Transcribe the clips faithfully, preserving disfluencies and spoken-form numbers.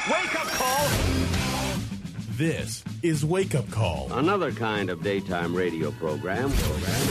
Wake up call. This is Wake Up Call. Another kind of daytime radio program. program.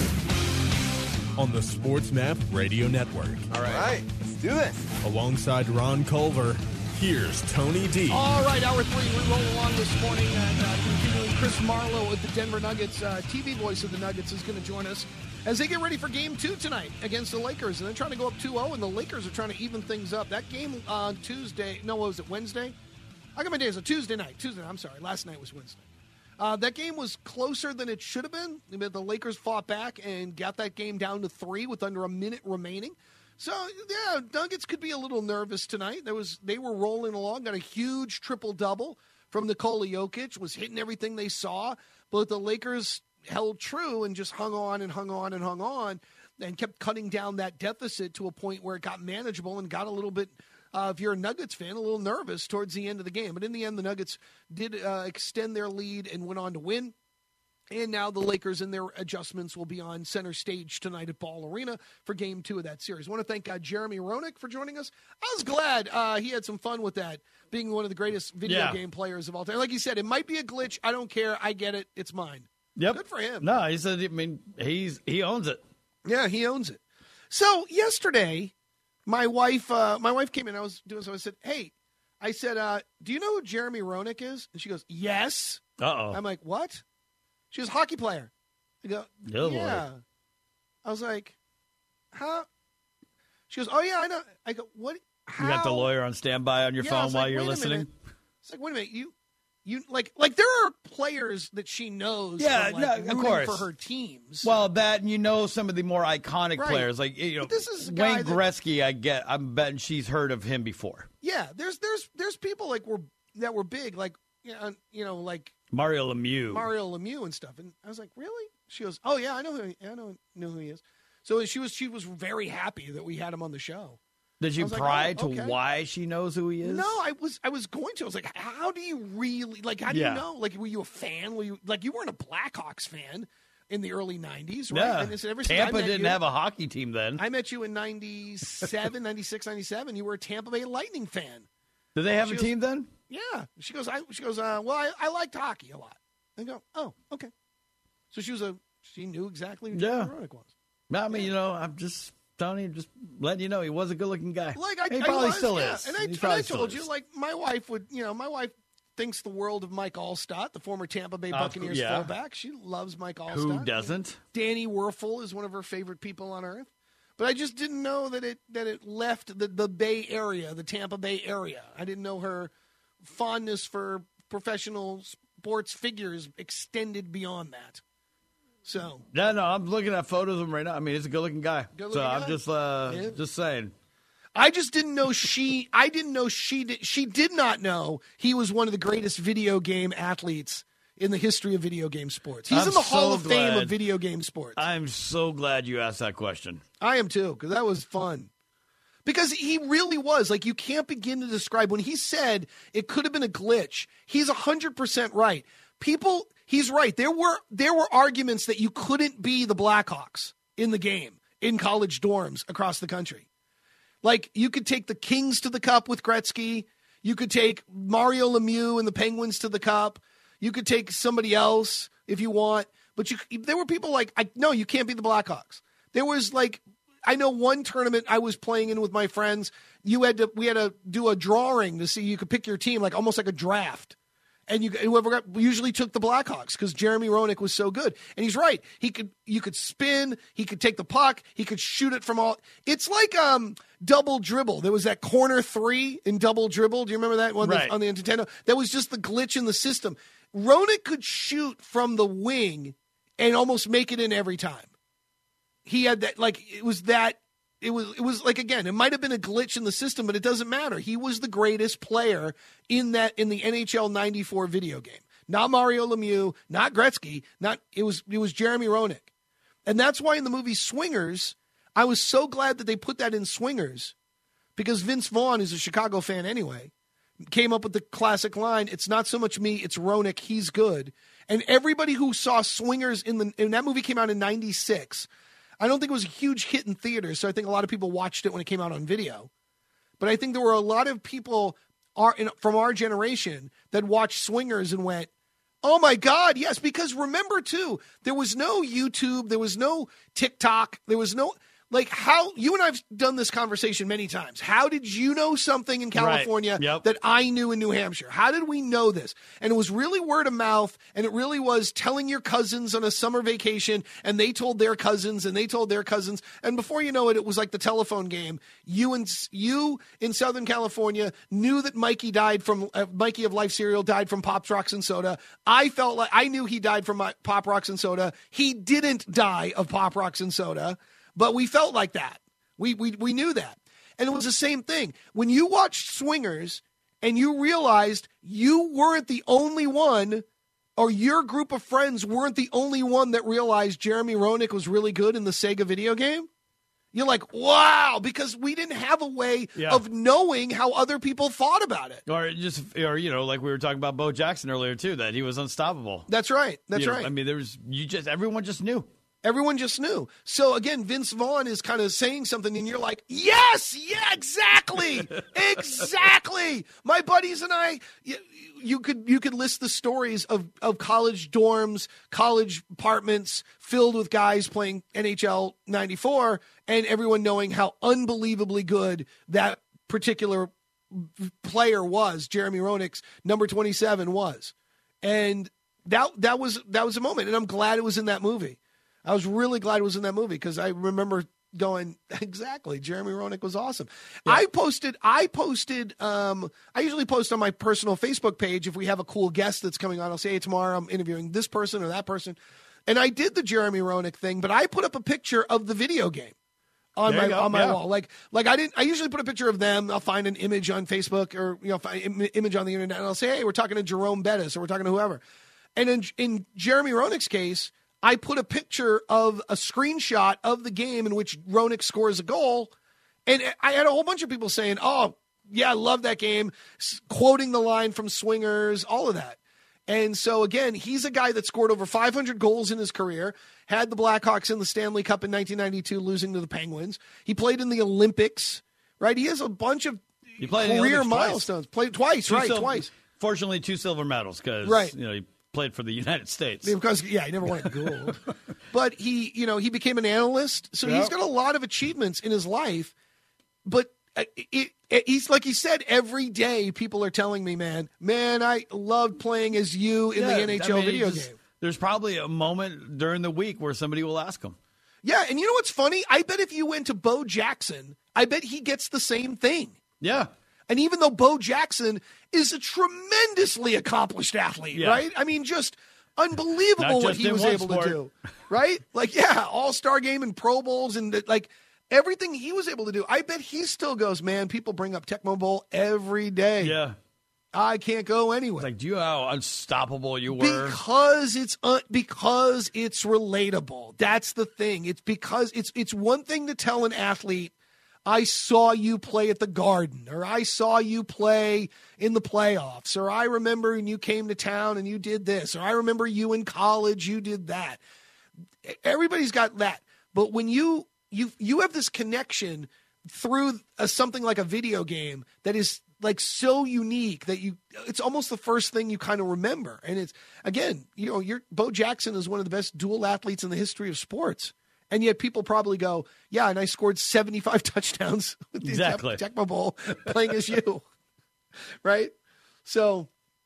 On the SportsMap Radio Network. All right. All right, let's do this. Alongside Ron Culver, here's Tony D. All right, hour three, we roll along this morning. And uh, continuing, Chris Marlowe with the Denver Nuggets, uh, T V voice of the Nuggets, is going to join us as they get ready for game two tonight against the Lakers. And they're trying to go up two oh, and the Lakers are trying to even things up. That game on Tuesday, no, what was it, Wednesday? I got my days. A Tuesday night. Tuesday, I'm sorry. Last night was Wednesday. Uh, that game was closer than it should have been. The Lakers fought back and got that game down to three with under a minute remaining. So, yeah, Nuggets could be a little nervous tonight. There was They were rolling along, got a huge triple-double from Nikola Jokic, was hitting everything they saw. But the Lakers held true and just hung on and hung on and hung on and kept cutting down that deficit to a point where it got manageable and got a little bit, uh, if you're a Nuggets fan, a little nervous towards the end of the game. But in the end, the Nuggets did uh, extend their lead and went on to win. And now the Lakers and their adjustments will be on center stage tonight at Ball Arena for game two of that series. I want to thank uh, Jeremy Roenick for joining us. I was glad uh, he had some fun with that, being one of the greatest video yeah. game players of all time. Like you said, it might be a glitch. I don't care. I get it. It's mine. Yep. Good for him. No, he said, I mean, he's he owns it. Yeah, he owns it. So yesterday, my wife uh, my wife came in. I was doing so. I said, hey, I said, uh, do you know who Jeremy Roenick is? And she goes, yes. Uh-oh. I'm like, what? She was a hockey player. I go, oh, yeah. boy. I was like, huh? She goes, oh, yeah, I know. I go, what? How? You got the lawyer on standby on your yeah, phone while like, you're wait a listening? minute. It's like, wait a minute. You, you like, like there are players that she knows Yeah, from, like, no, of rooting course. for her teams. Well, that, and you know some of the more iconic Right. players. Like, you know, But this is a guy Wayne that- Gretzky, I get, I'm betting she's heard of him before. Yeah, there's there's there's people like were that were big, like you know, you know, like Mario Lemieux. Mario Lemieux and stuff. And I was like, really? She goes, oh yeah, I know who he, I know know who he is. So she was she was very happy that we had him on the show. Did you I was like, pry oh, to okay. why she knows who he is? No, I was I was going to. I was like, how do you really like? How do Yeah. you know? Like, were you a fan? Were you like you weren't a Blackhawks fan in the early nineties, right? Yeah. And it's ever since I Tampa met didn't you- have a hockey team then. I met you in ninety-seven, ninety-six, ninety-seven. You were a Tampa Bay Lightning fan. Did they have She a goes- team then? Yeah. She goes, I, she goes, uh, well, I, I liked hockey a lot. I go, oh, okay. So she was a, she knew exactly who Yeah. Jeremy Roenick was. No, I mean, you know, I'm just telling you, just letting you know, he was a good-looking guy. Like, I, he I probably was, still yeah. is. And I, He and probably I still told is. you, like, my wife would, you know, my wife thinks the world of Mike Allstott, the former Tampa Bay Uh, Buccaneers yeah. fullback. She loves Mike Allstott. Who doesn't? Danny Werfel is one of her favorite people on earth. But I just didn't know that it that it left the, the Bay Area, the Tampa Bay area. I didn't know her fondness for professional sports figures extended beyond that. So Yeah, no, I'm looking at photos of him right now. I mean, he's a good-looking guy. Good-looking so I'm guy. just, uh, Yeah. just saying. I just didn't know she. I didn't know she did. She did not know he was one of the greatest video game athletes in the history of video game sports. He's I'm in the Hall so of Fame glad. of video game sports. I'm so glad you asked that question. I am too, because that was fun. Because he really was. Like, you can't begin to describe. When he said it could have been a glitch, he's one hundred percent right. People, he's right. There were there were arguments that you couldn't be the Blackhawks in the game, in college dorms across the country. Like, you could take the Kings to the Cup with Gretzky. You could take Mario Lemieux and the Penguins to the Cup. You could take somebody else if you want. But you, there were people like, I, no, you can't be the Blackhawks. There was like, I know one tournament I was playing in with my friends. You had to, we had to do a drawing to see you could pick your team, like almost like a draft. And you, whoever got, usually took the Blackhawks because Jeremy Roenick was so good. And he's right. He could, you could spin. He could take the puck. He could shoot it from all. It's like um double dribble. There was that corner three in double dribble. Do you remember that one Right. on the Nintendo? That was just the glitch in the system. Roenick could shoot from the wing and almost make it in every time. He had that, like, it was that. It was, it was like, again, it might have been a glitch in the system, but it doesn't matter. He was the greatest player in that, in the N H L ninety-four video game. Not Mario Lemieux, not Gretzky, not, it was, it was Jeremy Roenick. And that's why in the movie Swingers, I was so glad that they put that in Swingers, because Vince Vaughn is a Chicago fan anyway, came up with the classic line, it's not so much me, it's Roenick, he's good. And everybody who saw Swingers in the, and that movie came out in ninety-six, I don't think it was a huge hit in theaters, so I think a lot of people watched it when it came out on video. But I think there were a lot of people our in, from our generation that watched Swingers and went, oh, my God, yes, because remember, too, there was no YouTube, there was no TikTok, there was no – like how – you and I have done this conversation many times. How did you know something in California right. yep. that I knew in New Hampshire? How did we know this? And it was really word of mouth, and it really was telling your cousins on a summer vacation, and they told their cousins, and they told their cousins. And before you know it, it was like the telephone game. You in, you in Southern California knew that Mikey died from uh, – Mikey of Life Cereal died from Pops, Rocks, and Soda. I felt like – I knew he died from my, Pop, Rocks, and Soda. He didn't die of Pop, Rocks, and Soda. But we felt like that. We, we we knew that. And it was the same thing. When you watched Swingers and you realized you weren't the only one, or your group of friends weren't the only one that realized Jeremy Roenick was really good in the Sega video game, you're like, wow, because we didn't have a way yeah. of knowing how other people thought about it. Or just, or, you know, like we were talking about Bo Jackson earlier, too, that he was unstoppable. That's right. That's you know, right. I mean, there was, you just, everyone just knew. Everyone just knew. So, again, Vince Vaughn is kind of saying something, and you're like, yes, yeah, exactly, exactly. My buddies and I, you, you could you could list the stories of, of college dorms, college apartments filled with guys playing N H L ninety-four, and everyone knowing how unbelievably good that particular player was, Jeremy Roenick's number twenty-seven was. And that that was that was a moment, and I'm glad it was in that movie. I was really glad it was in that movie because I remember going, exactly, Jeremy Roenick was awesome. Yeah. I posted, I posted, um, I usually post on my personal Facebook page if we have a cool guest that's coming on. I'll say, hey, tomorrow I'm interviewing this person or that person. And I did the Jeremy Roenick thing, but I put up a picture of the video game on there my you go. on my yeah. wall. Like, like I didn't, I usually put a picture of them. I'll find an image on Facebook or, you know, find an image on the internet, and I'll say, hey, we're talking to Jerome Bettis or we're talking to whoever. And in, in Jeremy Roenick's case, I put a picture of a screenshot of the game in which Roenick scores a goal, and I had a whole bunch of people saying, oh, yeah, I love that game, quoting the line from Swingers, all of that. And so, again, he's a guy that scored over five hundred goals in his career, had the Blackhawks in the Stanley Cup in nineteen ninety-two, losing to the Penguins. He played in the Olympics, right? He has a bunch of he played career in the milestones. Twice. Played twice, two right, sil- twice. Fortunately, two silver medals because, right. you know, he played for the United States. Because, yeah, he never won a gold. But he, you know, he became an analyst. So yep. he's got a lot of achievements in his life. But it, it, it, he's, like he said, every day people are telling me, man, man, I loved playing as you in yeah, the N H L I mean, video just, game. There's probably a moment during the week where somebody will ask him. Yeah, and you know what's funny? I bet if you went to Bo Jackson, I bet he gets the same thing. Yeah. And even though Bo Jackson is a tremendously accomplished athlete, yeah. right? I mean, just unbelievable what he was able sport. to do, right? Like, yeah, all-star game and Pro Bowls and, like, everything he was able to do. I bet he still goes, man, people bring up Tecmo Bowl every day. Yeah. I can't go anywhere. Like, do you know how unstoppable you were? Because it's uh, because it's relatable. That's the thing. It's because it's it's one thing to tell an athlete, I saw you play at the Garden, or I saw you play in the playoffs, or I remember and you came to town and you did this, or I remember you in college, you did that. Everybody's got that. But when you you you have this connection through a, something like a video game that is like so unique that you it's almost the first thing you kind of remember. And it's, again, you know, you're Bo Jackson is one of the best dual athletes in the history of sports. And yet people probably go, yeah, and I scored seventy-five touchdowns with the exactly. Tecmo Bowl playing as you, right? So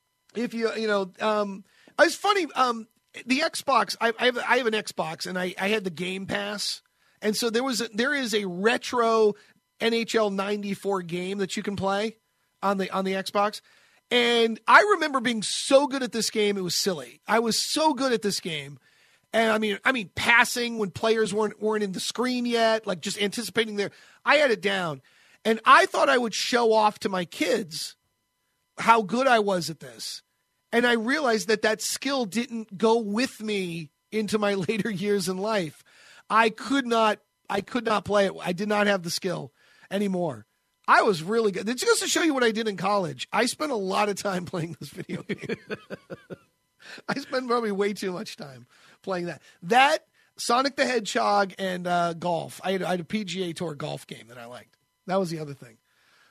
if you, you know, um, it's funny, um, the Xbox, I, I, have, I have an Xbox, and I, I had the Game Pass. And so there was a, there is a retro N H L ninety-four game that you can play on the on the Xbox. And I remember being so good at this game, it was silly. I was so good at this game. And I mean, I mean, passing when players weren't weren't in the screen yet, like just anticipating their. I had it down, and I thought I would show off to my kids how good I was at this. And I realized that that skill didn't go with me into my later years in life. I could not, I could not play it. I did not have the skill anymore. I was really good. It's just to show you what I did in college. I spent a lot of time playing this video game. I spent probably way too much time playing that. That, Sonic the Hedgehog, and uh, golf. I had, I had a P G A Tour golf game that I liked. That was the other thing.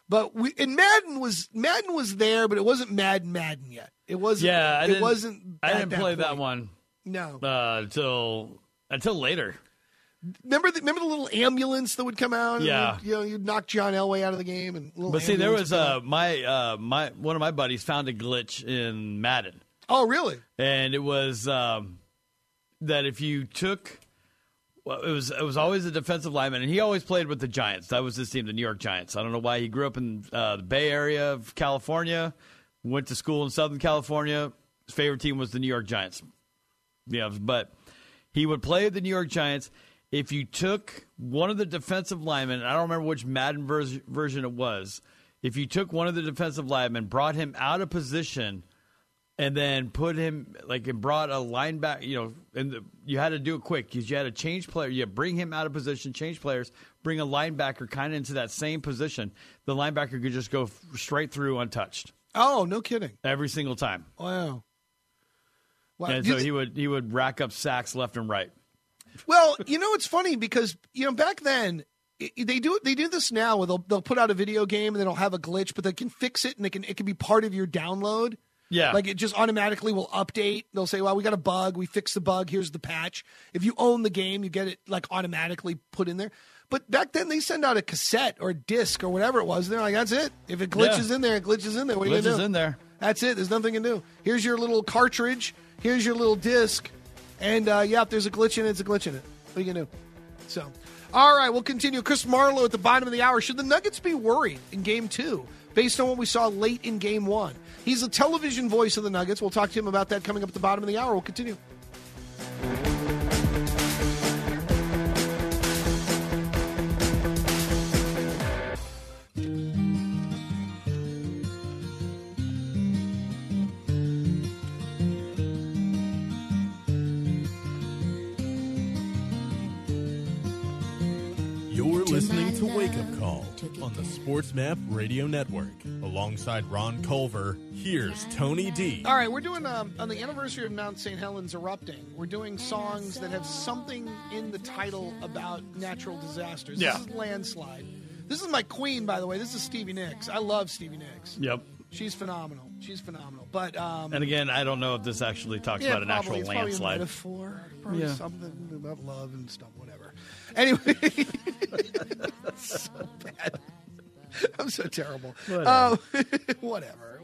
But we and Madden was Madden was there, but it wasn't Madden Madden yet. It wasn't. Yeah, I it didn't, wasn't. I didn't that play point. that one. No, uh, until until later. Remember the remember the little ambulance that would come out? And Yeah, would, you know, you'd knock John Elway out of the game, and little but see, there was uh, uh, my uh, my one of my buddies found a glitch in Madden. Oh, really? And it was um, that if you took, well, it was it was always a defensive lineman, and he always played with the Giants. That was his team, the New York Giants. I don't know why. He grew up in uh, the Bay Area of California, went to school in Southern California. His favorite team was the New York Giants. Yeah, but he would play with the New York Giants. If you took one of the defensive linemen, I don't remember which Madden vers- version it was, if you took one of the defensive linemen, brought him out of position, and then put him, like, and brought a linebacker, you know, and the, you had to do it quick because you had to change player. You bring him out of position, change players, bring a linebacker kind of into that same position. The linebacker could just go f- straight through untouched. Oh, no kidding. Every single time. Wow. Wow. And You so th- he would he would rack up sacks left and right. Well, you know, it's funny because, you know, back then, i they do they do this now where they'll, they'll put out a video game and then they'll have a glitch, but they can fix it and they can it can be part of your download. Yeah. Like it just automatically will update. They'll say, well, we got a bug. We fixed the bug. Here's the patch. If you own the game, you get it like automatically put in there. But back then they send out a cassette or a disc or whatever it was. They're like, that's it. If it glitches Yeah. in there, it glitches in there. What are you Glitches going to do? in there. That's it. There's nothing you can do. Here's your little cartridge. Here's your little disc. And, uh, yeah, if there's a glitch in it, it's a glitch in it. What are you going to do? So, all right, we'll continue. Chris Marlowe at the bottom of the hour. Should the Nuggets be worried in game two based on what we saw late in game one? He's the television voice of the Nuggets. We'll talk to him about that coming up at the bottom of the hour. We'll continue. You're listening to Wake Up Call on the Sports Map Radio Network. Alongside Ron Culver, here's Tony D. All right, we're doing, um, on the anniversary of Mount Saint Helens erupting, we're doing songs that have something in the title about natural disasters. Yeah. This is Landslide. This is my queen, by the way. This is Stevie Nicks. I love Stevie Nicks. Yep. She's phenomenal. She's phenomenal. But um, And again, I don't know if this actually talks yeah, about an probably. actual It's probably a landslide. metaphor. Probably Yeah. something about love and stuff, whatever. Anyway, so bad. I'm so terrible. Whatever. Uh, whatever.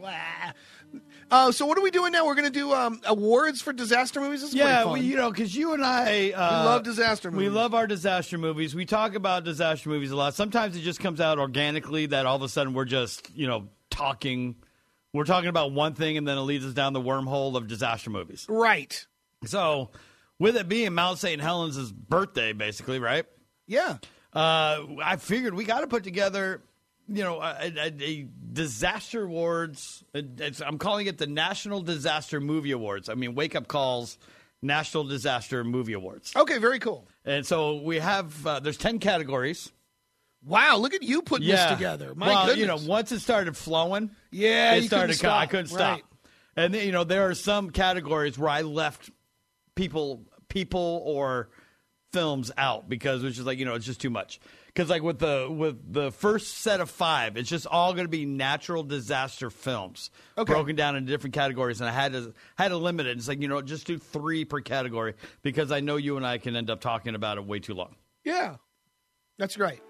Uh, so what are we doing now? We're going to do um, awards for disaster movies. This is Yeah, pretty fun. we, you know, because you and I, uh, We love disaster movies. We love our disaster movies. We talk about disaster movies a lot. Sometimes it just comes out organically that all of a sudden we're just, you know, talking. We're talking about one thing and then it leads us down the wormhole of disaster movies. Right. So, with it being Mount Saint Helens' birthday, basically, right? Yeah. Uh, I figured we got to put together, you know, a, a, a disaster awards. It's, I'm calling it the National Disaster Movie Awards. I mean, Wake Up Call's National Disaster Movie Awards. Okay, very cool. And so we have, uh, there's ten categories. Wow, look at you putting Yeah. this together. My well, goodness. you know, once it started flowing, Yeah, it you started. couldn't co- I stop. couldn't stop. Right. And then, you know, there are some categories where I left people, people or films out because it's just like, you know, it's just too much. Because like with the with the first set of five, it's just all going to be natural disaster films Okay. broken down into different categories, and I had to had to limit it. It's like, you know, just do three per category because I know you and I can end up talking about it way too long. Yeah. That's great.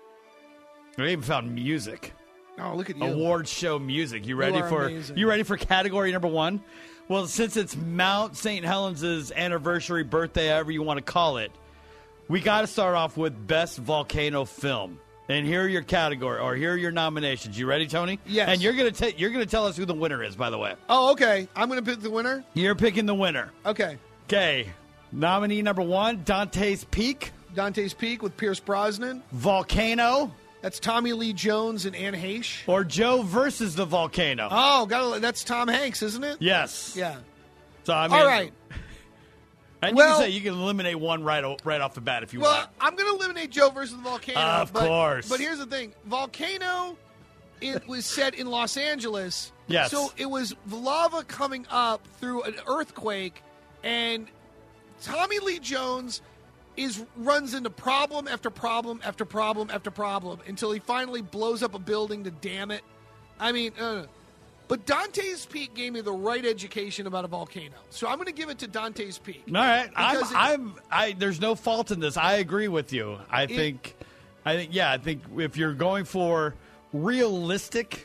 I even found music. Oh, look at you. Award show music. You ready are for amazing. you ready for category number one? Well, since it's Mount Saint Helens' anniversary, birthday, however you want to call it, we got to start off with best volcano film. And here are your category, or here are your nominations. You ready, Tony? Yes. And you're gonna ta- you're gonna tell us who the winner is. By the way, Oh, okay. I'm going to pick the winner. you're picking the winner. Okay. Okay. Nominee number one, Dante's Peak, Dante's Peak with Pierce Brosnan. Volcano, That's Tommy Lee Jones and Anne Heche. or Joe versus the volcano. Oh, got that's Tom Hanks, isn't it? Yes. Yeah. So I mean, All right. And Well- you can say you can eliminate one right o- right off the bat if you Well, want. I'm going to eliminate Joe versus the Volcano. Of but, course. But here's the thing. Volcano, it was set in Los Angeles. Yes. So it was lava coming up through an earthquake, and Tommy Lee Jones is runs into problem after problem after problem after problem until he finally blows up a building to dam it. I mean, uh, but Dante's Peak gave me the right education about a volcano, so I'm going to give it to Dante's Peak. All right, I'm, Because it- I'm, I. There's no fault in this. I agree with you. I think, I think, yeah, I think if you're going for realistic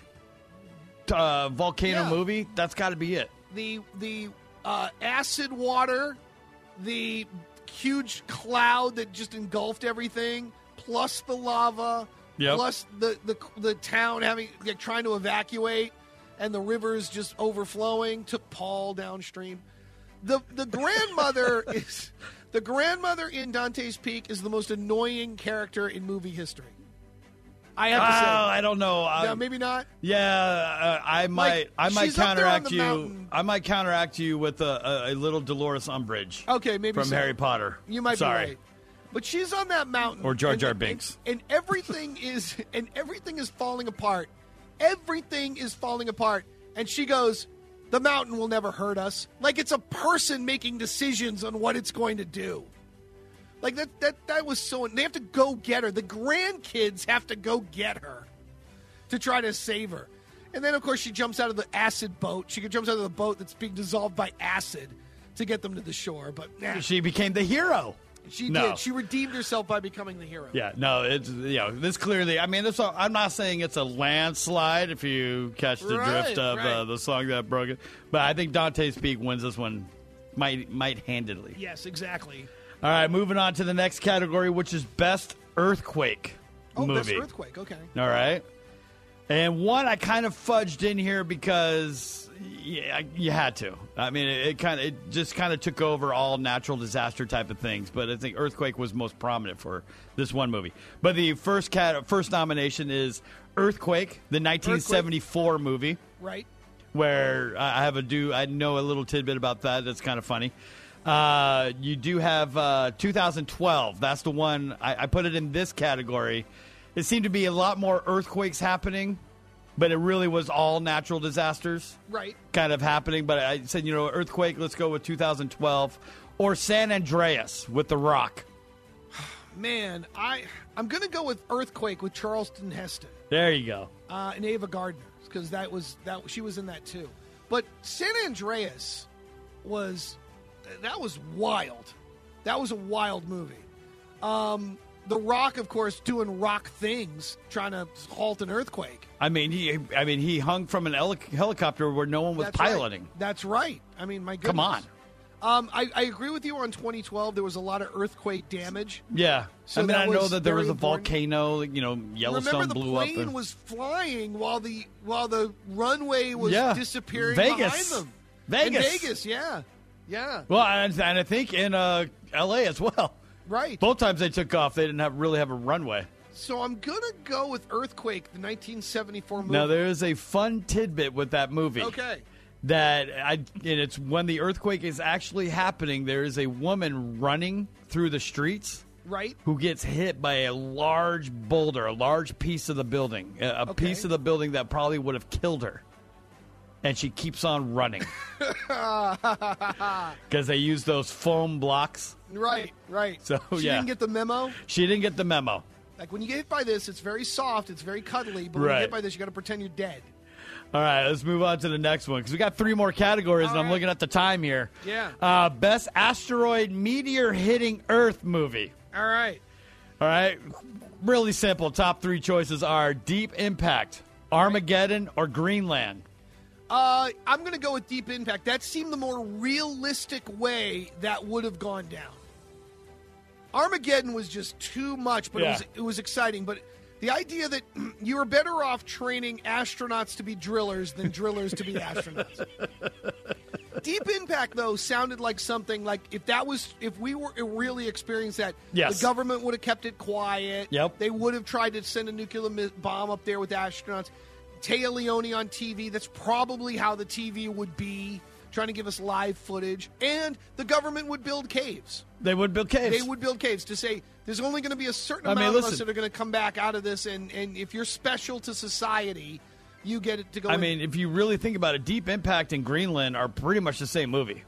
uh, volcano Yeah. movie, that's got to be it. The the uh, acid water, the huge cloud that just engulfed everything, plus the lava, Yep. plus the, the the town having like, trying to evacuate, and the rivers just overflowing took Paul downstream. The the grandmother is the grandmother in Dante's Peak is the most annoying character in movie history. I have to say. Oh, I don't know. No, Um, maybe not. Yeah, uh, I might. Like, I might she's up there on counteract the you. mountain. I might counteract you with a, a, a little Dolores Umbridge. Okay, maybe from so. Harry Potter. You might Sorry. be right. But she's on that mountain. Or Jar and- Jar and- Binks. And, and everything is and everything is falling apart. Everything is falling apart. And she goes, "The mountain will never hurt us." Like it's a person making decisions on what it's going to do. Like that that that was so they have to go get her. The grandkids have to go get her to try to save her. And then of course she jumps out of the acid boat. She jumps out of the boat that's being dissolved by acid to get them to the shore. But nah, She became the hero. she No. did. She redeemed herself by becoming the hero. Yeah, no, it's you know this clearly. I mean, this. I'm not saying it's a landslide if you catch the Right, drift of right. uh, the song that broke it, but I think Dante's Peak wins this one, might might handedly. Yes, exactly. All right, moving on to the next category, which is best earthquake Oh, movie. best earthquake. Okay. All right. And one I kind of fudged in here because yeah, you had to. I mean, it, it kind of it just kind of took over all natural disaster type of things. But I think earthquake was most prominent for this one movie. But the first cat first nomination is Earthquake, the nineteen seventy-four movie, Right. where I have a do I know a little tidbit about that. That's kind of funny. Uh, you do have uh, two thousand twelve. That's the one I, I put it in this category. It seemed to be a lot more earthquakes happening, but it really was all natural disasters Right. kind of happening. But I said, you know, earthquake. Let's go with two thousand twelve or San Andreas with The Rock. Man, I I'm gonna go with Earthquake with Charleston Heston There you go. uh, and Ava Gardner because that was that she was in that too. But San Andreas was that was wild. That was a wild movie. Um, The Rock, of course, doing rock things, trying to halt an earthquake. I mean, he. I mean, he hung from an heli- helicopter where no one was That's piloting. Right. That's right. I mean, my goodness. Come on. Um, I, I agree with you on twenty twelve. There was a lot of earthquake damage. Yeah. So I mean, that I know was that there was very a important. volcano, you know, Yellowstone Remember, the blew up. plane and- was flying while the while the runway was Yeah. disappearing Vegas. behind them. Vegas. In Vegas, yeah, yeah, Well, and, and I think in uh, L A as well. right. Both times they took off, they didn't have really have a runway. So I'm gonna go with Earthquake, the nineteen seventy-four movie. Now there is a fun tidbit with that movie. Okay. That I and it's when the earthquake is actually happening. There is a woman running through the streets Right. who gets hit by a large boulder, a large piece of the building, a, a Okay. piece of the building that probably would have killed her. And she keeps on running because they use those foam blocks. Right. Right. So, she yeah. didn't get the memo. She didn't get the memo. Like when you get hit by this, it's very soft, it's very cuddly, but when you Right. get hit by this, you got to pretend you're dead. All right, let's move on to the next one because we got three more categories, All and I'm right. looking at the time here. Yeah. Uh, best asteroid meteor hitting Earth movie. All right. All right, really simple. Top three choices are Deep Impact, Armageddon, or Greenland. Uh, I'm going to go with Deep Impact. That seemed the more realistic way that would have gone down. Armageddon was just too much, but Yeah. it was it was exciting. But the idea that you were better off training astronauts to be drillers than drillers to be astronauts. Deep Impact, though, sounded like something like if that was if we were really experienced that, Yes. the government would have kept it quiet. Yep. They would have tried to send a nuclear mi- bomb up there with astronauts. Taya Leone on T V. That's probably how the T V would be, trying to give us live footage. And the government would build caves. They would build caves. They would build caves to say there's only going to be a certain I mean, amount of us listen. that are going to come back out of this, and, and if you're special to society, you get it to go. I in. mean, if you really think about it, Deep Impact and Greenland are pretty much the same movie.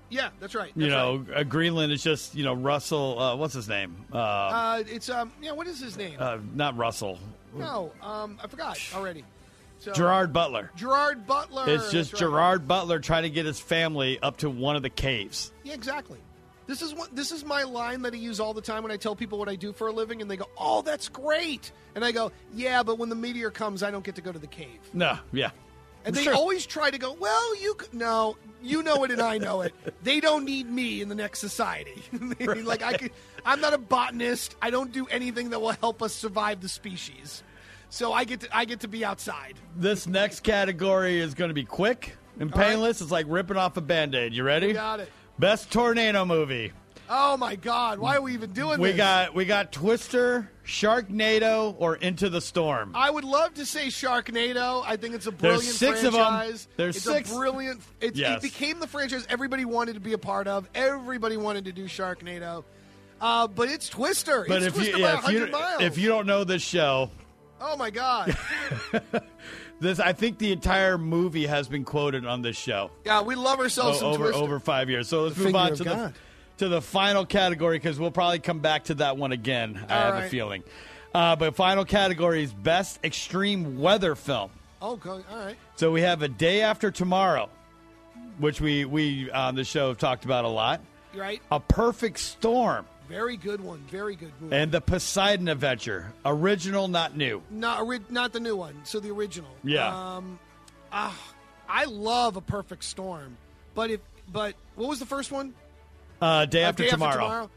Yeah, that's right. That's you know, right. uh, Greenland is just, you know, Russell, uh, what's his name? Uh, Uh, it's, um, yeah, what is his name? uh, not Russell. no, um, I forgot already. So, Gerard Butler. Gerard Butler. It's just that's right. Gerard Butler trying to get his family up to one of the caves. Yeah, exactly. This is what this is my line that I use all the time when I tell people what I do for a living, and they go, "Oh, that's great," and I go, "Yeah, but when the meteor comes, I don't get to go to the cave." No, yeah. And It's they true. always try to go, "Well, you c-. no, you know it, and I know it. They don't need me in the next society. Like I could, I'm not a botanist. I don't do anything that will help us survive the species. So I get to I get to be outside." This next category is going to be quick and All right. painless. It's like ripping off a Band-Aid. You ready? Got it. Best tornado movie. Oh my God! Why are we even doing We this? got we got Twister, Sharknado, or Into the Storm. I would love to say Sharknado. I think it's a brilliant six of 'em. franchise. There's it's six. a brilliant. It, Yes. it became the franchise everybody wanted to be a part of. Everybody wanted to do Sharknado. Uh, but it's Twister. But it's if Twister you by yeah, one if you hundred miles. if you don't know this show, oh my God! this I think the entire movie has been quoted on this show. Yeah, we love ourselves O- some over Twister. over five years. So let's The move finger on of to the God. to the final category because we'll probably come back to that one again. I All have right. a feeling. Uh, but final category is best extreme weather film. Oh, go- all right. So we have A Day After Tomorrow, which we we on the show have talked about a lot. You're right. A Perfect Storm Very good one. Very good movie. and The Poseidon Adventure, original, not new. Not ori- not the new one. So the original. Yeah. Um, ah, I love A Perfect Storm, but if but what was the first one? Uh, Day Uh, After Day Tomorrow.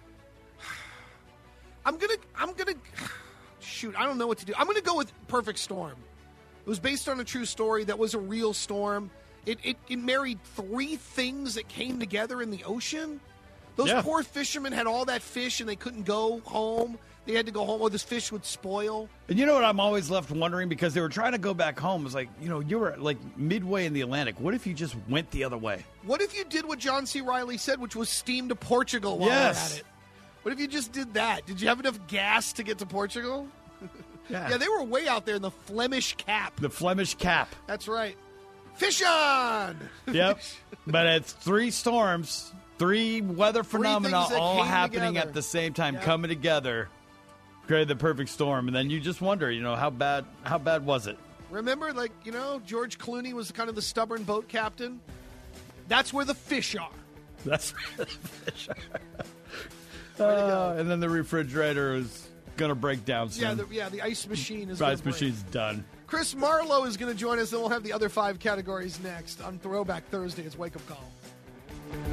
I'm gonna, I'm gonna, shoot. I don't know what to do. I'm gonna go with Perfect Storm. It was based on a true story that was a real storm. It, it, it married three things that came together in the ocean. Those Yeah. poor fishermen had all that fish and they couldn't go home. They had to go home, or this fish would spoil. And you know what I'm always left wondering because they were trying to go back home. It's like, you know, you were like midway in the Atlantic. What if you just went the other way? What if you did what John C. Reilly said, which was steam to Portugal while Yes. we're at it? What if you just did that? Did you have enough gas to get to Portugal? Yeah. Yeah, they were way out there in the Flemish Cap. The Flemish Cap. That's right. Fish on! Yep. But it's three storms, three weather Three phenomena things that all came happening together. at the same time, Yeah. coming together, created the perfect storm. And then you just wonder, you know, how bad how bad was it? Remember, like, you know, George Clooney was kind of the stubborn boat captain? That's where the fish are. That's where the fish are. Uh, and then the refrigerator is going to break down soon. Yeah, the, yeah, the ice machine is Ice gonna break. machine's done. Chris Marlowe is going to join us, and we'll have the other five categories next on Throwback Thursday. It's Wake Up Call.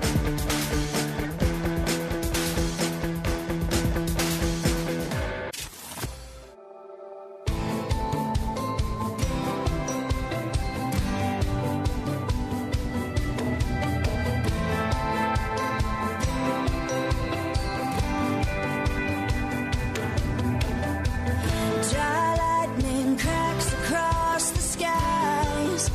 Dry lightning cracks across the skies.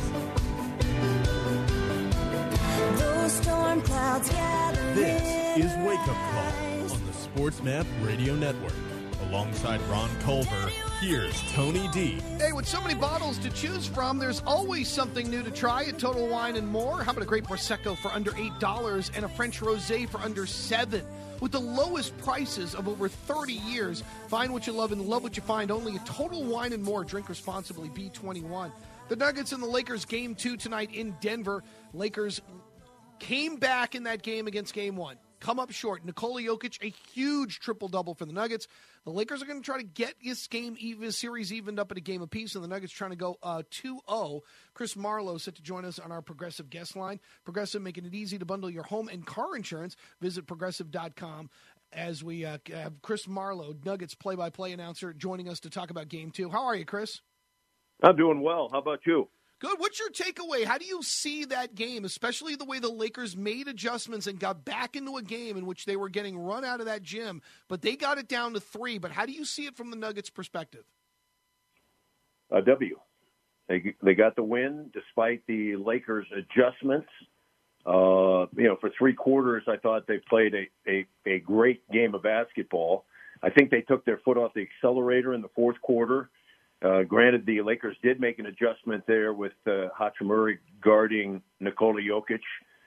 Those storm clouds gather. This is Wake Up Call on the Sports Map Radio Network. Alongside Ron Culver, here's Tony D. Hey, with so many bottles to choose from, there's always something new to try at Total Wine and More. How about a great Prosecco for under eight dollars and a French Rosé for under seven dollars? With the lowest prices of over thirty years, find what you love and love what you find only at Total Wine and More. Drink responsibly, B twenty-one. The Nuggets and the Lakers game two tonight in Denver. Lakers came back in that game against game one. Come up short. Nikola Jokic, a huge triple-double for the Nuggets. The Lakers are going to try to get this game, even this series evened up at a game apiece, and the Nuggets trying to go uh, two oh. Chris Marlowe set to join us on our Progressive guest line. Progressive, making it easy to bundle your home and car insurance. Visit progressive dot com as we uh, have Chris Marlowe, Nuggets play-by-play announcer, joining us to talk about game two. How are you, Chris? I'm doing well. How about you? Good. What's your takeaway? How do you see that game, especially the way the Lakers made adjustments and got back into a game in which they were getting run out of that gym, but they got it down to three. But how do you see it from the Nuggets' perspective? A W. They they got the win despite the Lakers' adjustments. Uh, you know, for three quarters, I thought they played a, a, a great game of basketball. I think they took their foot off the accelerator in the fourth quarter. Uh, granted, the Lakers did make an adjustment there with uh, Hachimura guarding Nikola Jokic.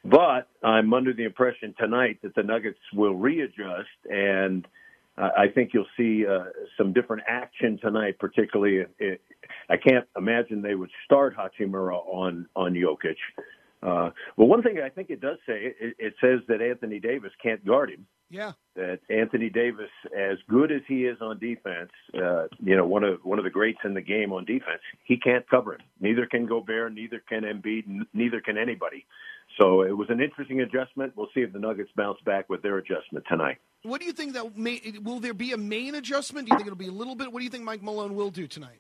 But I'm under the impression tonight that the Nuggets will readjust, and uh, I think you'll see uh, some different action tonight, particularly. It, I can't imagine they would start Hachimura on, on Jokic. Uh, but one thing I think it does say, it, it says that Anthony Davis can't guard him. Yeah. That Anthony Davis, as good as he is on defense, uh, you know, one of one of the greats in the game on defense, he can't cover him. Neither can Gobert, neither can Embiid, n- neither can anybody. So it was an interesting adjustment. We'll see if the Nuggets bounce back with their adjustment tonight. What do you think that may, will there be a main adjustment? Do you think it'll be a little bit? What do you think Mike Malone will do tonight?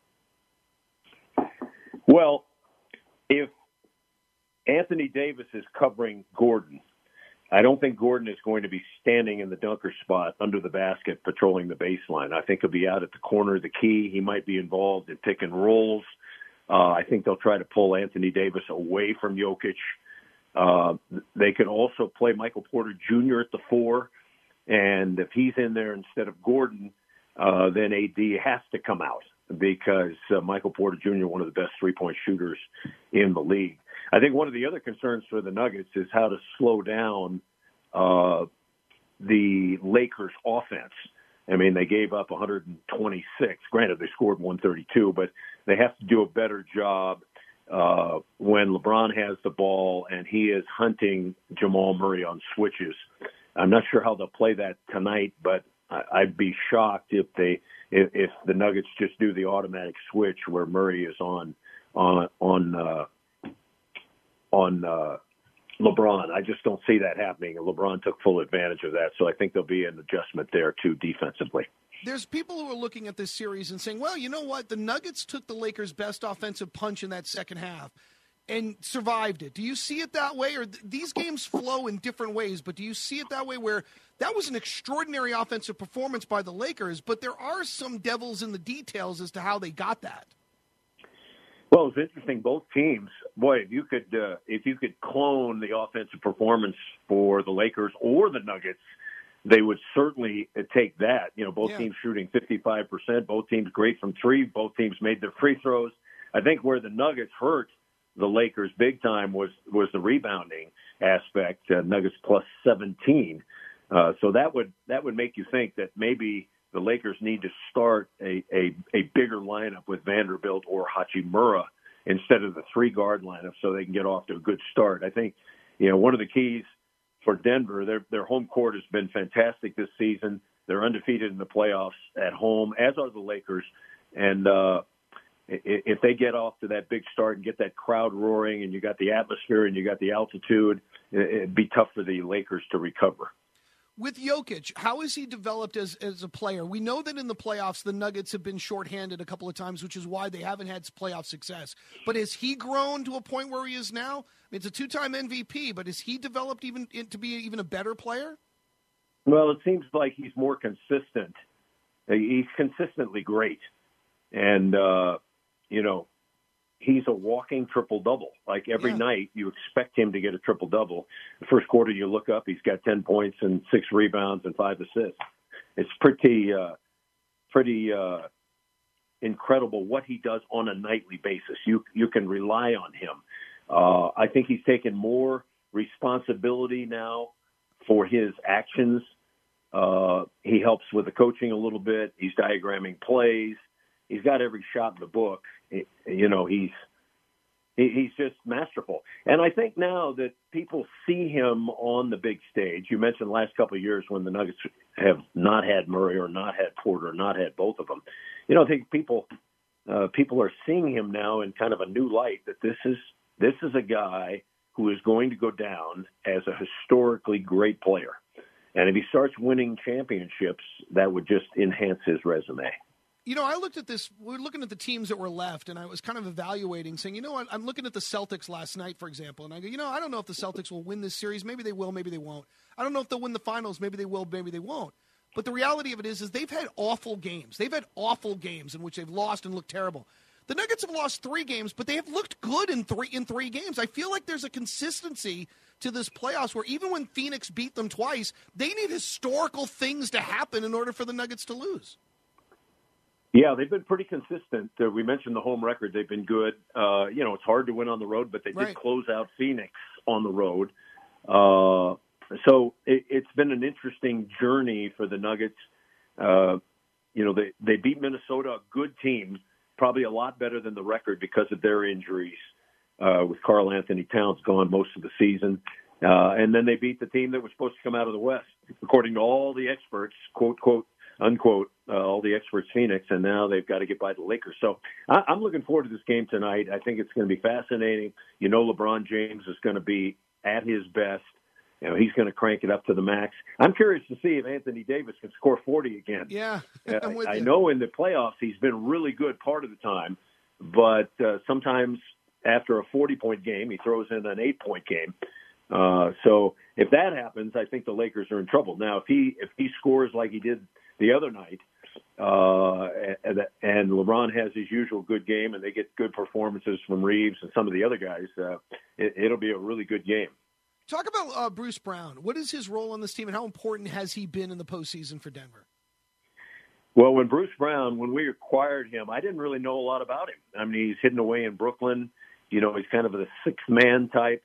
Well, if Anthony Davis is covering Gordon, I don't think Gordon is going to be standing in the dunker spot under the basket patrolling the baseline. I think he'll be out at the corner of the key. He might be involved in pick and rolls. Uh, I think they'll try to pull Anthony Davis away from Jokic. Uh, they could also play Michael Porter Junior at the four, and if he's in there instead of Gordon, uh, then A D has to come out because uh, Michael Porter Junior, one of the best three-point shooters in the league. I think one of the other concerns for the Nuggets is how to slow down uh, the Lakers' offense. I mean, they gave up one hundred twenty-six. Granted, they scored one thirty-two, but they have to do a better job uh, when LeBron has the ball and he is hunting Jamal Murray on switches. I'm not sure how they'll play that tonight, but I'd be shocked if they if, if the Nuggets just do the automatic switch where Murray is on on on uh, on uh, LeBron. I just don't see that happening. And LeBron took full advantage of that, so I think there'll be an adjustment there too defensively. There's people who are looking at this series and saying, well, you know what? The Nuggets took the Lakers' best offensive punch in that second half and survived it. Do you see it that way? Or th- these games flow in different ways, but do you see it that way where that was an extraordinary offensive performance by the Lakers, but there are some devils in the details as to how they got that? Well, it's interesting. Both teams, boy, if you could uh, if you could clone the offensive performance for the Lakers or the Nuggets, they would certainly take that. You know, both yeah. teams shooting fifty-five percent, both teams great from three, both teams made their free throws. I think where the Nuggets hurt the Lakers big time was was the rebounding aspect. Uh, Nuggets plus seventeen, uh, so that would that would make you think that maybe the Lakers need to start a, a, a bigger lineup with Vanderbilt or Hachimura instead of the three-guard lineup so they can get off to a good start. I think, you know, one of the keys for Denver, their their home court has been fantastic this season. They're undefeated in the playoffs at home, as are the Lakers. And uh, if they get off to that big start and get that crowd roaring and you got the atmosphere and you got the altitude, it'd be tough for the Lakers to recover. With Jokic, how has he developed as, as a player? We know that in the playoffs, the Nuggets have been shorthanded a couple of times, which is why they haven't had playoff success. But has he grown to a point where he is now? I mean, it's a two-time M V P, but has he developed even to be even a better player? Well, it seems like he's more consistent. He's consistently great. And, uh, you know, he's a walking triple-double. Like every yeah. night you expect him to get a triple-double. The first quarter you look up, he's got ten points and six rebounds and five assists. It's pretty uh, pretty uh, incredible what he does on a nightly basis. You you can rely on him. Uh, I think he's taken more responsibility now for his actions. Uh, he helps with the coaching a little bit. He's diagramming plays. He's got every shot in the book. You know, he's he, he's just masterful. And I think now that people see him on the big stage, you mentioned the last couple of years when the Nuggets have not had Murray or not had Porter or not had both of them. You know, I think people uh, people are seeing him now in kind of a new light that this is this is a guy who is going to go down as a historically great player. And if he starts winning championships, that would just enhance his resume. You know, I looked at this, we were looking at the teams that were left, and I was kind of evaluating, saying, you know what, I'm looking at the Celtics last night, for example, and I go, you know, I don't know if the Celtics will win this series. Maybe they will, maybe they won't. I don't know if they'll win the finals. Maybe they will, maybe they won't. But the reality of it is, is they've had awful games. They've had awful games in which they've lost and looked terrible. The Nuggets have lost three games, but they have looked good in three in three games. I feel like there's a consistency to this playoffs where even when Phoenix beat them twice, they need historical things to happen in order for the Nuggets to lose. Yeah, they've been pretty consistent. Uh, we mentioned the home record. They've been good. Uh, you know, it's hard to win on the road, but they did right. close out Phoenix on the road. Uh, so it, it's been an interesting journey for the Nuggets. Uh, you know, they, they beat Minnesota, a good team, probably a lot better than the record because of their injuries, uh, with Karl Anthony Towns gone most of the season. Uh, and then they beat the team that was supposed to come out of the West, according to all the experts, quote, quote, unquote, uh, all the experts, Phoenix, and now they've got to get by the Lakers. So I, I'm looking forward to this game tonight. I think it's going to be fascinating. You know, LeBron James is going to be at his best. You know, he's going to crank it up to the max. I'm curious to see if Anthony Davis can score forty again. Yeah, I'm with uh, I, you. I know in the playoffs he's been really good part of the time, but uh, sometimes after a forty-point game, he throws in an eight-point game. Uh, so if that happens, I think the Lakers are in trouble. Now, if he if he scores like he did the other night, uh, and, and LeBron has his usual good game, and they get good performances from Reeves and some of the other guys, uh, it, it'll be a really good game. Talk about uh, Bruce Brown. What is his role on this team, and how important has he been in the postseason for Denver? Well, when Bruce Brown, when we acquired him, I didn't really know a lot about him. I mean, he's hidden away in Brooklyn. You know, he's kind of a six-man type.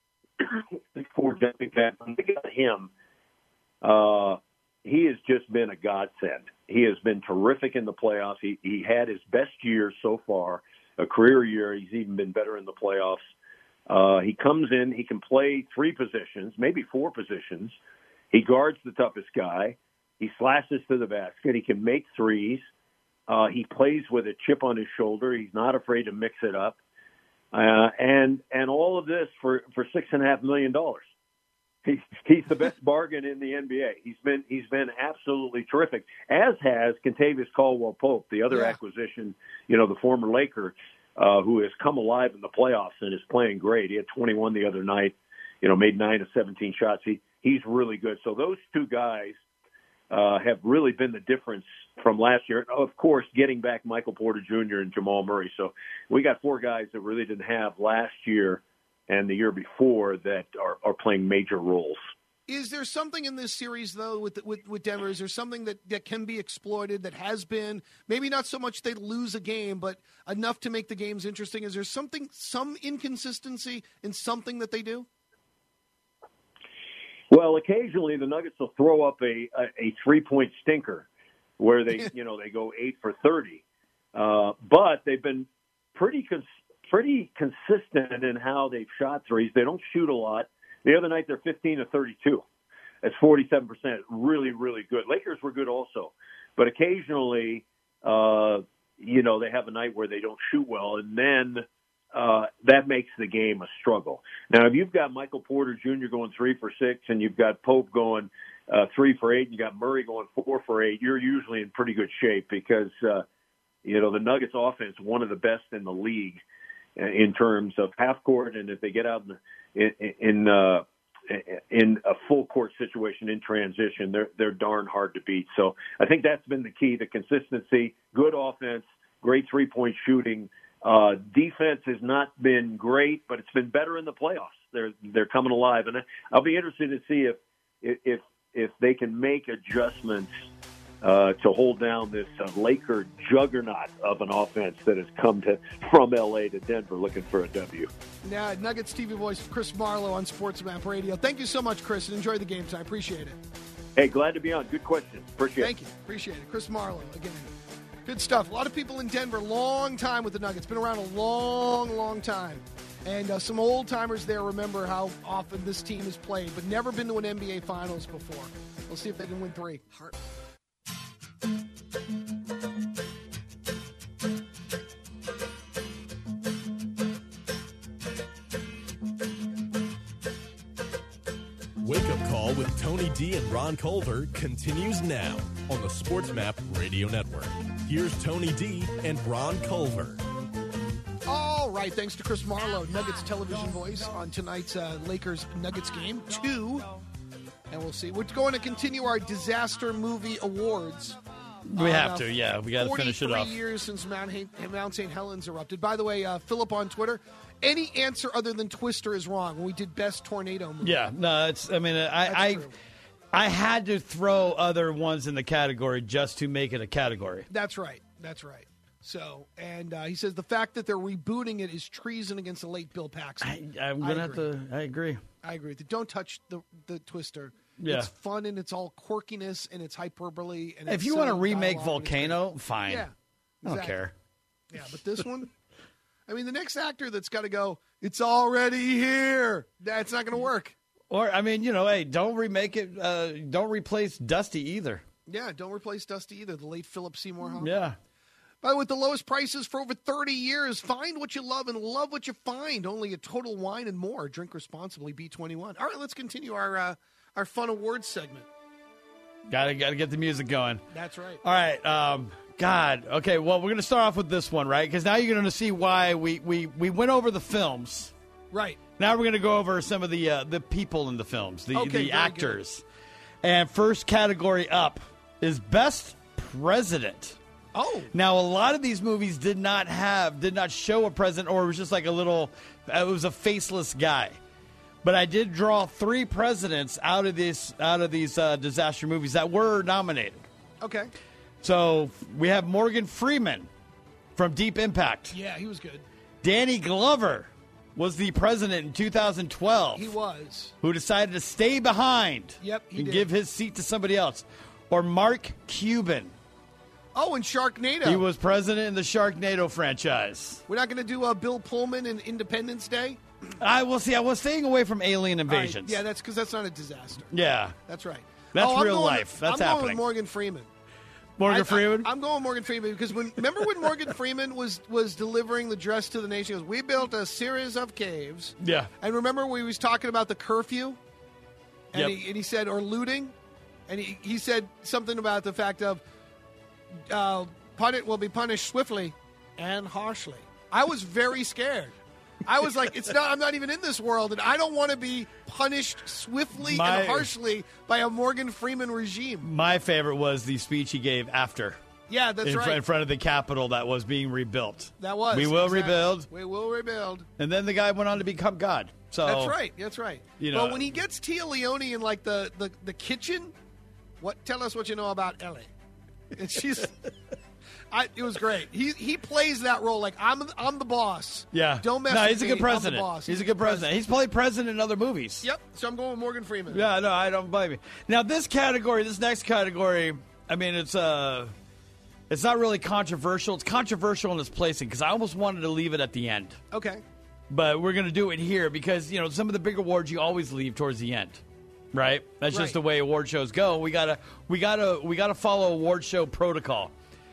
Four jumping back. When we got him, uh, he has just been a godsend. He has been terrific in the playoffs. He, he had his best year so far, a career year. He's even been better in the playoffs. Uh, he comes in, he can play three positions, maybe four positions. He guards the toughest guy. He slashes to the basket. He can make threes. Uh, he plays with a chip on his shoulder. He's not afraid to mix it up. Uh, and and all of this for, for six and a half million dollars. He's he's the best bargain in the N B A. He's been he's been absolutely terrific, as has Kentavious Caldwell-Pope, the other yeah. acquisition. You know, the former Laker, uh, who has come alive in the playoffs and is playing great. He had twenty-one the other night. You know, made nine of seventeen shots. He he's really good. So those two guys uh, have really been the difference from last year. Of course, getting back Michael Porter Junior and Jamal Murray. So we got four guys that really didn't have last year and the year before that are, are playing major roles. Is there something in this series, though, with with, with Denver? Is there something that, that can be exploited, that has been, maybe not so much they lose a game, but enough to make the games interesting? Is there something, some inconsistency in something that they do? Well, occasionally the Nuggets will throw up a, a, a three-point stinker where they, you know, they go eight for thirty. Uh, but they've been pretty cons- pretty consistent in how they've shot threes. They don't shoot a lot. The other night they're fifteen to thirty-two. That's forty-seven percent. Really, really good. Lakers were good also. But occasionally, uh, you know, they have a night where they don't shoot well, and then uh, that makes the game a struggle. Now, if you've got Michael Porter Junior going three for six, and you've got Pope going uh, three for eight, and you got Murray going four for eight, you're usually in pretty good shape because, uh, you know, the Nuggets offense, one of the best in the league in terms of half court, and if they get out in in, in, uh, in a full court situation in transition, they're they're darn hard to beat. So I think that's been the key: the consistency, good offense, great three point shooting. Uh, defense has not been great, but it's been better in the playoffs. They're they're coming alive, and I'll be interested to see if if if they can make adjustments Uh, to hold down this uh, Laker juggernaut of an offense that has come to from L A to Denver looking for a W. Now, Nuggets T V voice Chris Marlowe on SportsMap Radio. Thank you so much, Chris, and enjoy the game tonight. I appreciate it. Hey, glad to be on. Good question. Appreciate Thank it. Thank you. Appreciate it. Chris Marlowe, again. Good stuff. A lot of people in Denver, long time with the Nuggets. Been around a long, long time. And uh, some old-timers there remember how often this team has played, but never been to an N B A Finals before. We'll see if they can win three. Heart. Wake Up Call with Tony D and Ron Culver continues now on the SportsMap Radio Network. Here's Tony D and Ron Culver. All right, thanks to Chris Marlowe, Nuggets television voice on tonight's uh, Lakers-Nuggets game two. And we'll see. We're going to continue our disaster movie awards. We uh, have to, yeah. We got to finish it off. forty-three years since Mount, Mount Saint Helens erupted. By the way, uh, Philip on Twitter, any answer other than Twister is wrong. When we did best tornado movie. Yeah, no, it's. I mean, I, I, I had to throw other ones in the category just to make it a category. That's right. That's right. So, and uh, he says the fact that they're rebooting it is treason against the late Bill Paxton. I, I'm going to have to, I agree. I agree. Don't touch the the Twister. Yeah. It's fun and it's all quirkiness and it's hyperbole. And If it's you want to silly remake dialogue, it's Volcano, fine. great. Yeah. I don't exactly. care. Yeah, but this one, I mean, the next actor that's got to go, it's already here. That's not going to work. Or, I mean, you know, hey, don't remake it. Uh, don't replace Dusty either. Yeah, don't replace Dusty either. The late Philip Seymour Hoffman. Yeah. By the way, with the lowest prices for over thirty years, find what you love and love what you find. Only at Total Wine and More. Drink responsibly, B twenty-one. All right, let's continue our uh, our fun awards segment. Gotta, gotta get the music going. That's right. All right. Um, God. Okay, well, we're going to start off with this one, right? Because now you're going to see why we, we, we went over the films. Right. Now we're going to go over some of the uh, the people in the films, the, Okay, very the actors. And first category up is Best President. Oh. Now, a lot of these movies did not have, did not show a president, or it was just like a little, it was a faceless guy. But I did draw three presidents out of this, out of these uh, disaster movies that were nominated. Okay. So we have Morgan Freeman from Deep Impact. Yeah, he was good. Danny Glover was the president in two thousand twelve. He was. Who decided to stay behind Yep, he and did. give his seat to somebody else. Or Mark Cuban. Oh, and Sharknado. He was president in the Sharknado franchise. We're not going to do uh, Bill Pullman in Independence Day? I will see. I was staying away from alien All right, invasions. Yeah, that's because that's not a disaster. Yeah. That's right. That's oh, I'm real going life. With, That's I'm happening. going with Morgan Freeman. Morgan I, Freeman? I, I'm going Morgan Freeman because when remember when Morgan Freeman was was delivering the address to the nation? He goes, "We built a series of caves." Yeah. And remember when he was talking about the curfew, and, Yep. he, and he said, or looting, and he, he said something about the fact of, uh, "Pun- will be punished swiftly and harshly." I was very scared. I was like, "It's not. I'm not even in this world, and I don't want to be punished swiftly My- and harshly by a Morgan Freeman regime." My favorite was the speech he gave after. Yeah, that's in, right. fr- in front of the Capitol that was being rebuilt. That was. We will exactly. rebuild. We will rebuild. And then the guy went on to become God. So That's right. That's right. You know- well, when he gets Tia Leone in like the, the, the kitchen, what? Tell us what you know about Ellie. And she's, I, it was great. He he plays that role like I'm I'm the boss. Yeah. Don't mess. No, with he's a me. good I'm the president. boss. He's a good president. He's played president in other movies. Yep. So I'm going with Morgan Freeman. Yeah, no, I don't blame you. Now, this category, this next category, I mean, it's uh, it's not really controversial. It's controversial in its placing because I almost wanted to leave it at the end. Okay. But we're going to do it here because, you know, some of the big awards you always leave towards the end. Right? That's Right. just the way award shows go. We got to we got to we got to follow award show protocol.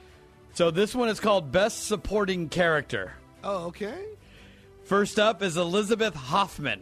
So this one is called Best Supporting Character. Oh, okay. First up is Elizabeth Hoffman.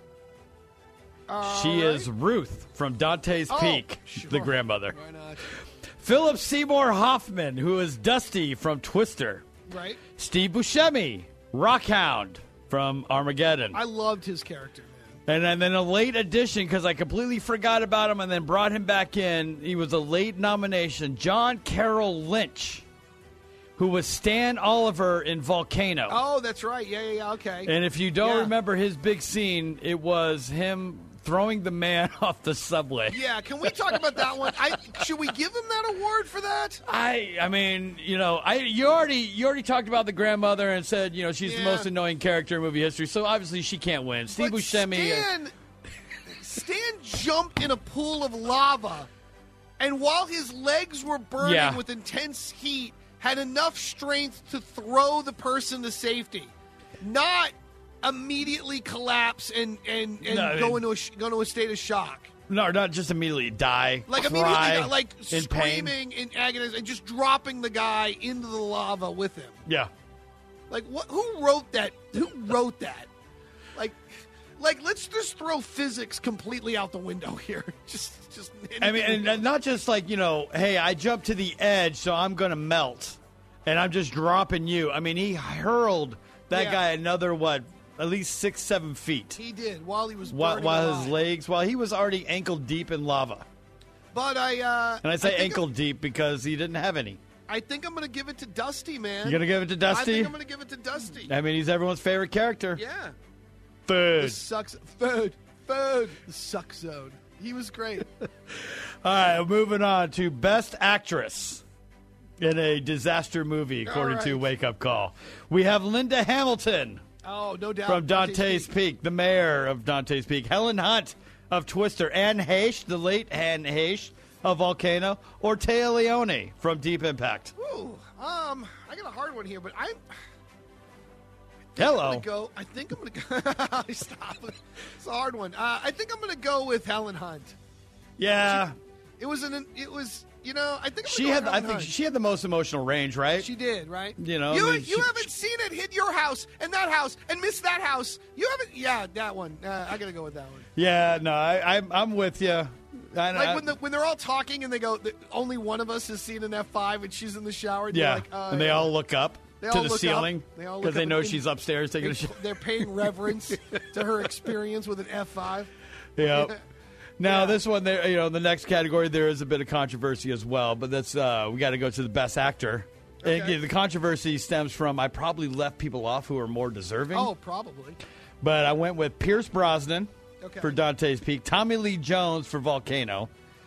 All she right. is Ruth from Dante's Oh, Peak, sure. the grandmother. Why not? Philip Seymour Hoffman, who is Dusty from Twister. Right. Steve Buscemi, Rockhound from Armageddon. I loved his character, man. And then, then a late addition, because I completely forgot about him and then brought him back in. He was a late nomination. John Carroll Lynch, who was Stan Oliver in Volcano. Oh, that's right. Yeah, yeah, yeah. Okay. And if you don't Yeah. remember his big scene, it was him throwing the man off the subway. Yeah, can we talk about that one? I should we give him that award for that? I I mean, you know, I you already you already talked about the grandmother and said, you know, she's the Yeah. most annoying character in movie history, so obviously she can't win. Steve But Buscemi. uh, Stan, Stan jumped in a pool of lava, and while his legs were burning Yeah. with intense heat, had enough strength to throw the person to safety, not immediately collapse and and, and No, I go mean- into a sh- go into a state of shock. No, not just immediately die, Like cry, immediately, like in pain. screaming in agony and just dropping the guy into the lava with him. Yeah. Like, what? Who wrote that? Who wrote that? Like, like let's just throw physics completely out the window here. Just, just. I mean, and, and not just like, you know, hey, I jumped to the edge, so I'm going to melt, and I'm just dropping you. I mean, he hurled that Yeah. guy another, what, at least six, seven feet. he did while he was While, burning while alive. his legs, while he was already ankle deep in lava. But I. Uh, And I say think ankle I'm- deep because he didn't have any. I think I'm going to give it to Dusty, man. You're going to give it to I Dusty? think I'm going to give it to Dusty. I mean, he's everyone's favorite character. Yeah. Food. The sucks. Food. Food. The suck zone. He was great. All right, moving on to Best Actress. in a disaster movie, according All to right. Wake Up Call. We have Linda Hamilton Oh, no doubt. from Dante's Peak, the mayor of Dante's Peak. Helen Hunt of Twister. Anne Heche, the late Anne Heche of Volcano. Or Téa Leoni from Deep Impact. Ooh, um, I got a hard one here, but I'm. Hello. I'm gonna go. I think I'm gonna go. Stop. It's a hard one. Uh, I think I'm gonna go with Helen Hunt. Yeah. It was an. It was. You know. I think I'm She gonna had, go with I Helen think Hunt. she had the most emotional range, right? She did, right? You know, you, I mean, you she- haven't seen it hit your house and that house and miss that house. You haven't. Yeah, that one. Uh, I gotta go with that one. Yeah, no, I, I'm, I'm with you. I, Like I, when the when they're all talking and they go, "The- only one of us has seen an F five and she's in the shower. And yeah, you're like, uh, and they yeah. all look up They to all the look ceiling up. They all look because they up know and- she's upstairs taking a They- shower. They're paying reverence to her experience with an F five. Yeah. Now Yeah. this one, there, you know, the next category there is a bit of controversy as well, but that's uh, we got to go to the best actor. And Okay. the controversy stems from I probably left people off who are more deserving. Oh, probably. But I went with Pierce Brosnan Okay. for Dante's Peak, Tommy Lee Jones for Volcano,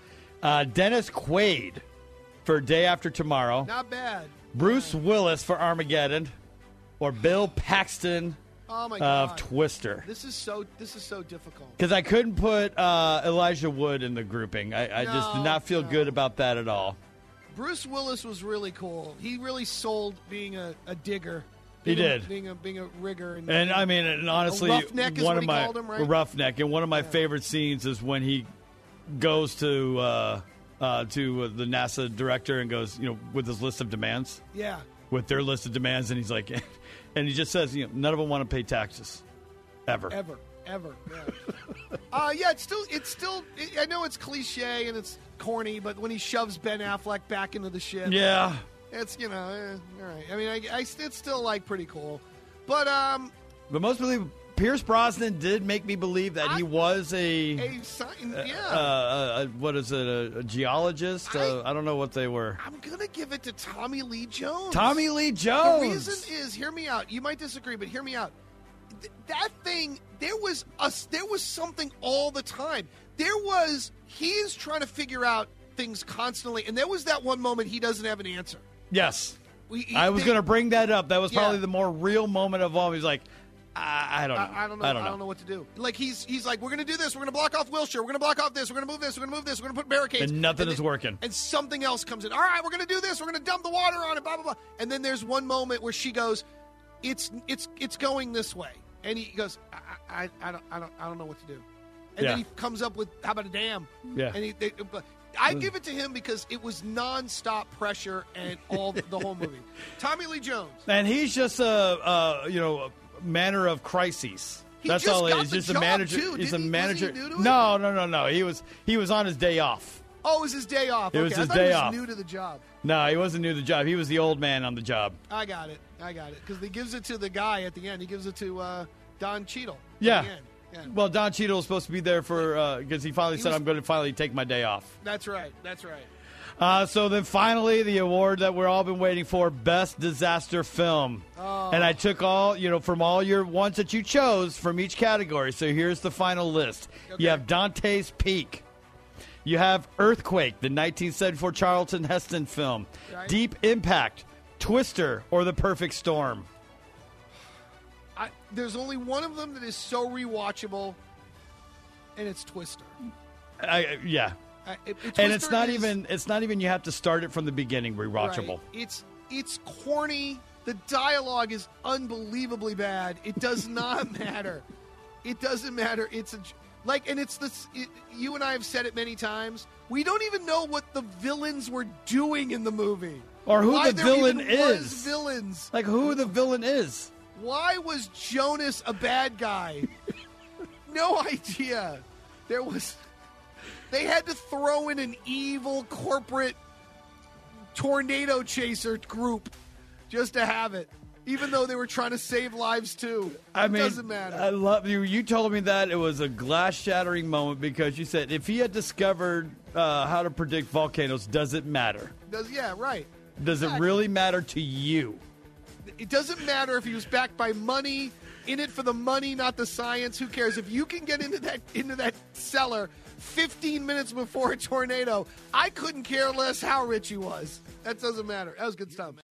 uh, Dennis Quaid for Day After Tomorrow, Not bad. Bruce Willis for Armageddon, or Bill Paxton Oh my of god. Twister. This is so. This is so difficult. Because I couldn't put uh, Elijah Wood in the grouping. I, I just did No, not feel no. good about that at all. Bruce Willis was really cool. He really sold being a, a digger. He Being a- did. being a being a rigger. And, And I mean, and honestly, roughneck is one what of he my called him, right? a roughneck, and one of my favorite scenes is when he goes to uh, uh, to the NASA director and goes, you know, with his list of demands, yeah. with their list of demands, and he's like, and he just says, you know, none of them want to pay taxes, ever. Ever, ever. Yeah. uh, yeah. It's still. It's still. It, I know it's cliche and it's corny, but when he shoves Ben Affleck back into the ship, Yeah. it's you know, eh, all right. I mean, I, I it's still like pretty cool, but um, But most believe Pierce Brosnan did make me believe that he I- was a. a sign. Yeah. Uh, uh, what is it? A, a geologist? Uh, I don't know what they were. I'm gonna give it to Tommy Lee Jones. Tommy Lee The Jones. reason is, hear me out. You might disagree, but hear me out. Th- that thing, there was a, there was something all the time. There was he is trying to figure out things constantly, and there was that one moment he doesn't have an answer. Yes. We, he- I was they- going to bring that up. That was Yeah. probably the more real moment of all. He's like, I, I don't know. I, I don't know. I don't know. what to do. Like he's he's like, we're going to do this. We're going to block off Wilshire. We're going to block off this. We're going to move this. We're going to move this. We're going to put barricades. And nothing then- is working. And something else comes in. All right, we're going to do this. We're going to dump the water on it. Blah blah blah. And then there's one moment where she goes, "It's it's it's going this way," and he goes, "I I, I don't I don't I don't know what to do." And Yeah. then he comes up with, "How about a dam?" Yeah. And he, they, but I give it to him because it was nonstop pressure and all the, the whole movie. Tommy Lee Jones. And he's just a, uh, you know, a manner of crises. He That's just all. got He's the just a job, manager. too. He's Didn't a he- wasn't manager. he new to it? No, no, no, no. He was he was on his day off. Oh, it was his day off. It okay. was I his thought day he was off. new to the job. No, he wasn't new to the job. He was the old man on the job. I got it. I got it. Because he gives it to the guy at the end. He gives it to uh, Don Cheadle. at Yeah. the end. Yeah. Well, Don Cheadle was supposed to be there for because he finally He said, was- "I'm going to finally take my day off." That's right. That's right. Uh, so then finally, the award that we've all been waiting for, Best Disaster Film. Oh. And I took all, you know, from all your ones that you chose from each category. So here's the final list. Okay. You have Dante's Peak. You have Earthquake, the nineteen seventy-four Charlton Heston film. Right. Deep Impact, Twister, or The Perfect Storm. I, there's only one of them that is so rewatchable, and it's Twister. I, yeah. I, it, it- And it's Twister not is- even it's not even you have to start it from the beginning rewatchable. Right. It's it's corny. The dialogue is unbelievably bad. It does not matter. It doesn't matter. It's a like, and it's this. It, you and I have said it many times. We don't even know what the villains were doing in the movie, Or who Why the there villain even was is. Villains. Like who the villain is. Why was Jonas a bad guy? No idea. There was. They had to throw in an evil corporate tornado chaser group just to have it, even though they were trying to save lives too. I it mean, doesn't matter. I love you. You told me that it was a glass shattering moment because you said if he had discovered uh, how to predict volcanoes, does it matter? Does yeah, right. Does it really matter to you? It doesn't matter if he was backed by money, in it for the money, not the science. Who cares? If you can get into that into that cellar fifteen minutes before a tornado, I couldn't care less how rich he was. That doesn't matter. That was good stuff.